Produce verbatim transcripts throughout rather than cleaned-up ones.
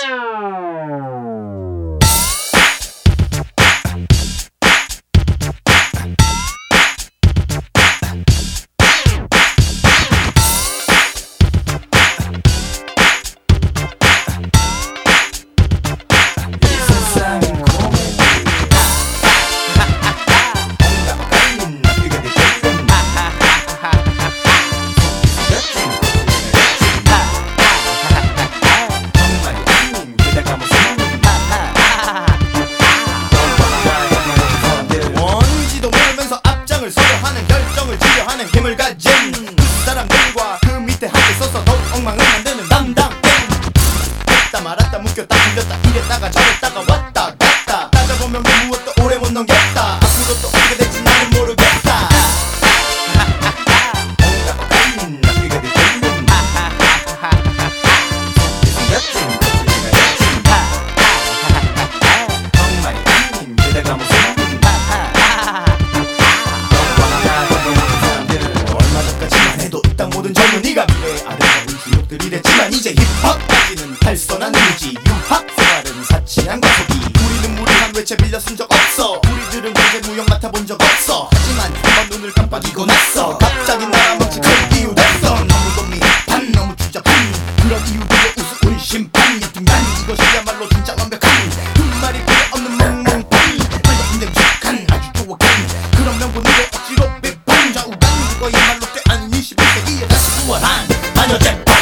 힘을 가진 그 사람들과 그 밑에 함께 서서 더욱 엉망을 만드는 담당 했다 말았다 묶였다 풀렸다 이랬다가 저랬다가 왔다 갔다 따져보면 그 무엇도 오래 못 넘겼다 앞으로 또 어떻게 될지 나는 모르겠다 뭔가 깔린 납기가 될 때는 생겼지 내가 했지 정말이 아닌 게다가 무슨 모든 젊은이가 미래의 아름다운 기록들이 됐지만 이제 힙합까지는 탈선한 이미지 유학 생활은 사치한 과속이 우리는 무리한 외채 빌려 쓴 적 없어 우리들은 경제 무역 맡아본 적 없어 하지만 한번 눈을 깜빡이고 났어 갑자기 나라 먹지 큰 이유 됐어 너무 미흡한 너무 추잡한 그런 이유들의 우스운 심판 여튼간 이것이야말로 진짜 완벽한 두 마리 필요 없는 멍멍판 말도 안 되는 족한 아주 조악한 그런 명분으로 억지로 비판 좌우간 그거야말로 꾀아닌 이십일 세기에 다시 구원한 마녀 재판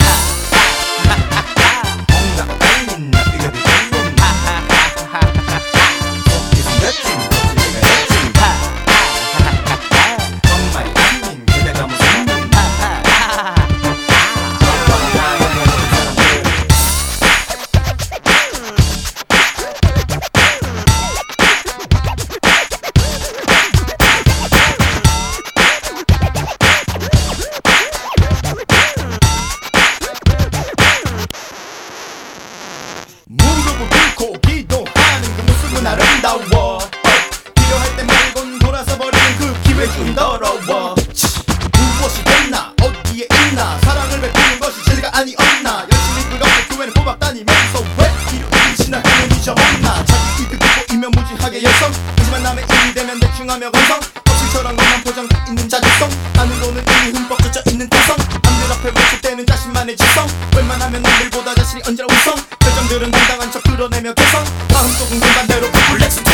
뭔가 깔린 납기가 될 때는 속이 생겼지 내가 했지 정말이 아닌 게다가 무슨 무릎을 꿇고 기도하는 그 모습은 아름다워 필요할 때 말곤 돌아서 버리는 그 기회좀 더러워 무엇이 됐나 어디에 있나 사랑을 베푸는 것이 진리가 아니었나 열심히 그렇게 교회를 꼬박 다니면서 왜 필요한 신앙을 잊어먹나 자기 이득 보이면 무지하게 열성 하지만 남의 일이 되면 대충 하며 건성 거칠처럼 것만 포장돼 있는 자주성 안으로는 이미 흠뻑 젖어 있는 타성 남들 앞에 외칠 때는 자신만의 지성 웬만하면 남들보다 자신이 언제나 우성 표정들은 당당한 척 드러내며 개성 마음속은 반대로 플렉스